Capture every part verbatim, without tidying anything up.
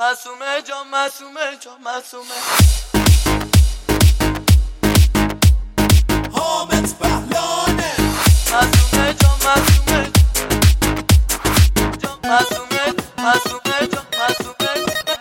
معصومه جان معصومه جان معصومه حامد بهلانه معصومه جان معصومه جان معصومه معصومه جان معصومه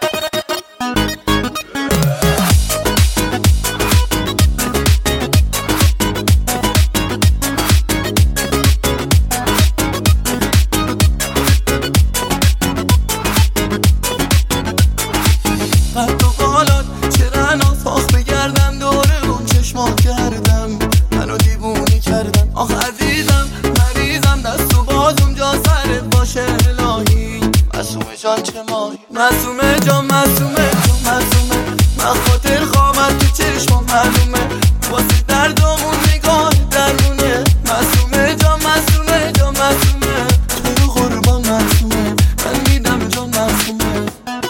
قد و بالات چرا ناساخ بگردم دوره اون چشما کردم منو دیوونی کردم آخ عزیزم مریضم دست و بازم جا سرت باشه الهی معصومه جان چه مایی معصومه جان معصومه جان معصومه من خاطر خوامت تو چشما معلومه واسه دردامون نگاه درمونه معصومه جان معصومه جان معصومه تو قربان معصومه من میدم جان معصومه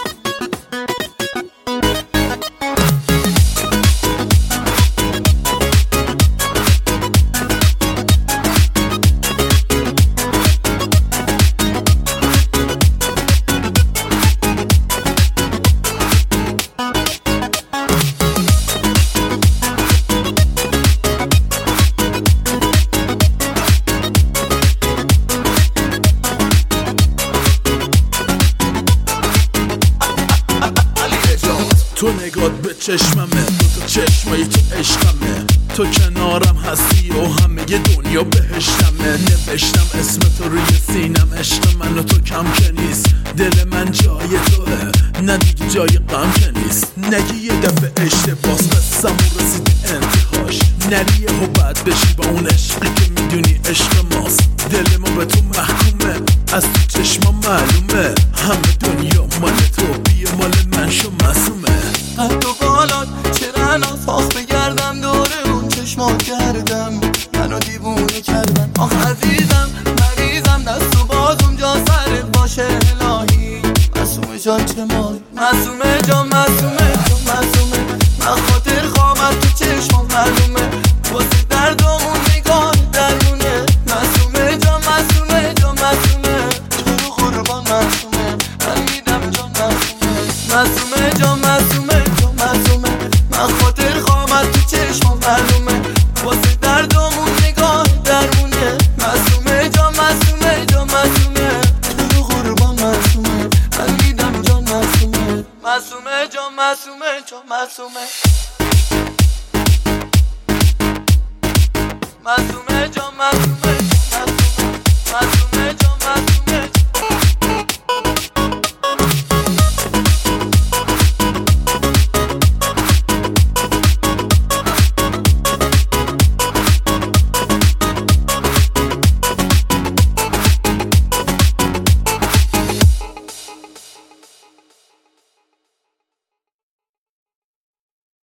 تو نگات به چشممه، دو تا چشمایی تو عشقمه، تو کنارم هستی و همه ی دنیا بهشتمه. نوشتم اسم تو روی سینم، عشق من و تو کم که نیست، دل من جای توه نه دیگه جای غم که نیست. نگی یه دفعه اشتباس قصم و رسید انتهاش، نری و بد بشی با اون عشقی که میدونی عشق ماست. دل ما به تو محکومه، از تو چشما معلومه، همه دنیا مال تو، بیا مال من شو معصومه. قد و بالات چرا ناساخ بگردم دوره اون چشما کردم منو دیوونه کردم آخ عزیزم مریضم دست و بازم جا سرت باشه الهی معصومه جان چه مایی معصومه جان معصومه جان معصومه من خاطر خوامت تو چشما معلومه واسه دردامون نگاه درمونه معصومه جان معصومه جان معصومه تو قربان معصومه من میدم جان معصومه معصومه جان معصومه جان معصومه من خاطر خوامت تو چشما معلومه واسه دردامون نگاه درمونه معصومه جان معصومه جان معصومه تو قربان معصومه من میدم جان معصومه معصومه جان معصومه جان معصومه معصومه جان معصومه